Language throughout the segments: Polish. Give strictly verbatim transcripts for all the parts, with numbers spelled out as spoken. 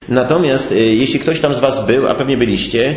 Natomiast jeśli ktoś tam z Was był, a pewnie byliście,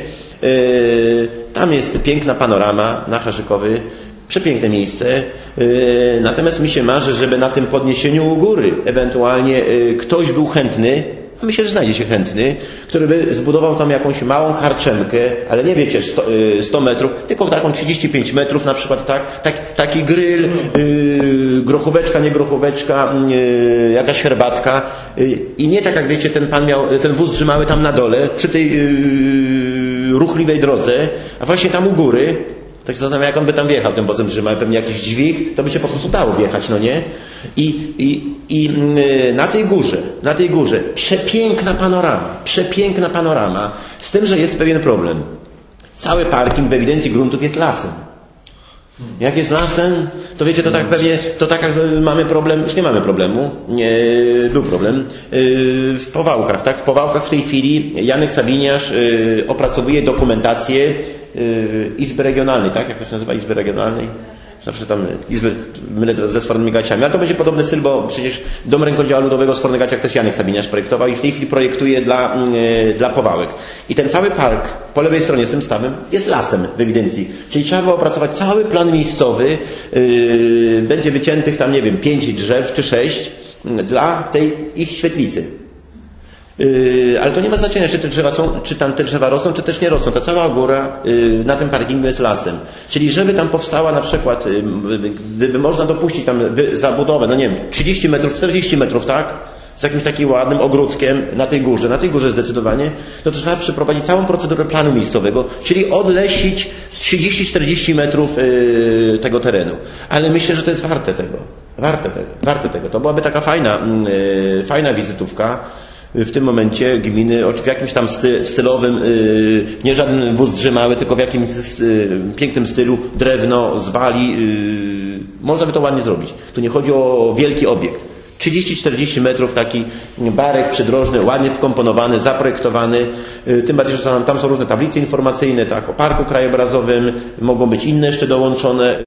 tam jest piękna panorama na Harzykowy, przepiękne miejsce, natomiast mi się marzy, żeby na tym podniesieniu u góry ewentualnie ktoś był chętny, a myślę, że znajdzie się chętny, który by zbudował tam jakąś małą karczemkę, ale nie wiecie, sto metrów, tylko taką trzydzieści pięć metrów na przykład, tak, tak, taki grill, yy, grochóweczka, nie grochóweczka, yy, jakaś herbatka yy, i nie tak jak wiecie, ten pan miał, ten wóz trzymały tam na dole, przy tej yy, ruchliwej drodze, a właśnie tam u góry. Tak się zastanawiam, jak on by tam wjechał tym wozem, że ma pewnie jakiś dźwig, to by się po prostu dało wjechać, no nie? I, i, i na tej górze, na tej górze, przepiękna panorama, przepiękna panorama, z tym, że jest pewien problem. Cały parking w ewidencji gruntów jest lasem. Jak jest lasem, to wiecie, to tak pewnie, to tak jak mamy problem, już nie mamy problemu, nie, był problem, w Powałkach, tak? W Powałkach w tej chwili Janek Sabiniarz opracowuje dokumentację Izby Regionalnej, tak? Jak to się nazywa? Izby Regionalnej? Zawsze tam Izby, mylę ze Sfornegacjami, ale to będzie podobny styl, bo przecież Dom Rękodzieła Ludowego w Sfornegaciach też Janek Sabiniarz projektował i w tej chwili projektuje dla, yy, dla Powałek. I ten cały park po lewej stronie z tym stawem jest lasem w ewidencji. Czyli trzeba było opracować cały plan miejscowy, yy, będzie wyciętych tam, nie wiem, pięć drzew czy sześć yy, dla tej ich świetlicy. Yy, ale to nie ma znaczenia, czy te drzewa są, czy tam te drzewa rosną, czy też nie rosną. Ta cała góra yy, na tym parkingu jest lasem. Czyli żeby tam powstała na przykład, yy, gdyby można dopuścić tam wy, zabudowę, no nie wiem, trzydzieści metrów, czterdzieści metrów, tak? Z jakimś takim ładnym ogródkiem na tej górze, na tej górze zdecydowanie, no to trzeba przeprowadzić całą procedurę planu miejscowego, czyli odlesić z trzydzieści czterdzieści metrów yy, tego terenu. Ale myślę, że to jest warte tego. Warte tego. Warte tego. To byłaby taka fajna, yy, fajna wizytówka. W tym momencie gminy w jakimś tam sty, stylowym, yy, nie żaden wóz drzymały, tylko w jakimś yy, pięknym stylu, drewno z bali, yy, można by to ładnie zrobić. Tu nie chodzi o wielki obiekt. trzydzieści czterdzieści metrów, taki barek przydrożny, ładnie wkomponowany, zaprojektowany, yy, tym bardziej, że tam, tam są różne tablice informacyjne, tak, o parku krajobrazowym, mogą być inne jeszcze dołączone.